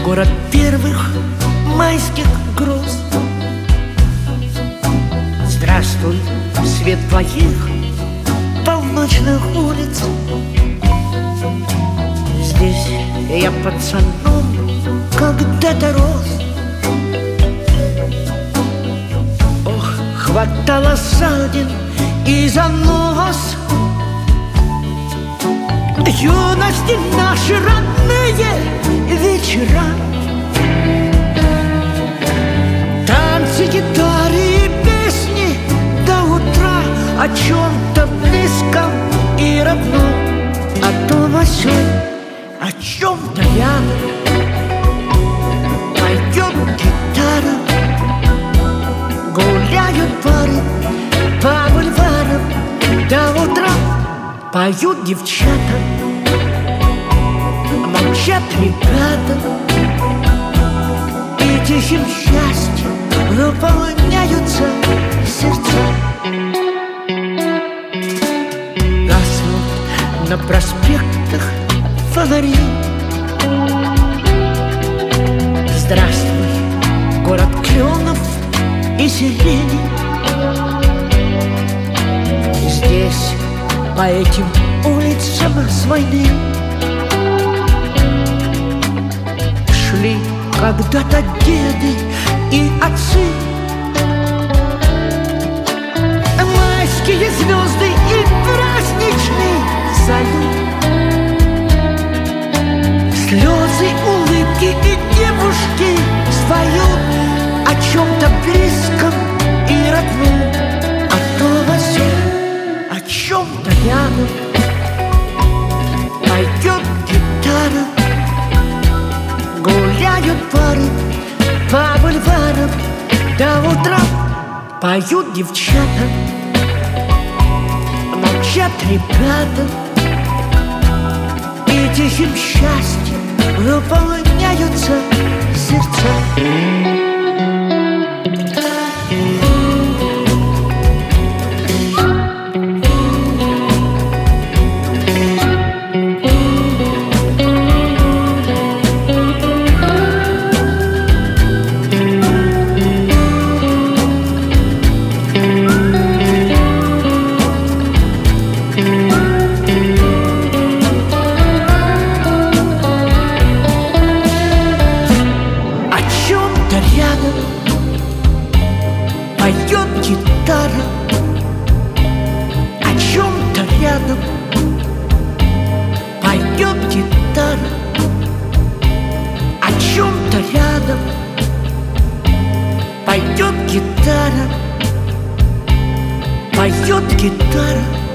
Город первых майских гроз. Здравствуй, свет твоих полночных улиц. Здесь я пацаном когда-то рос. Ох, хватало за день и за нос. Юности наши родные вечера, танцы, гитары и песни до утра о чем-то близком и родном, о том о сём, о чем-то рядом. Пойдет гитара, гуляют пары по бульварам до утра. Поют девчата, молчат ребята, и тихим счастьем наполняются сердца. Гаснут на проспектах фонари. Здравствуй, город кленов и сирени. Здесь по этим улицам с войны шли когда-то деды и отцы. Майские звезды и праздничный салют, слезы, улыбки и девушки споют о чем-то близком и родном, о том о сём, о чем-то рядом. Пойдет гитара, гуляют пары по бульварам до утра. Поют девчата, молчат ребята, и тихим счастьем наполняются сердца. Поет гитара, о чем-то рядом. Поет гитара, о чем-то рядом. Поет гитара, поет гитара.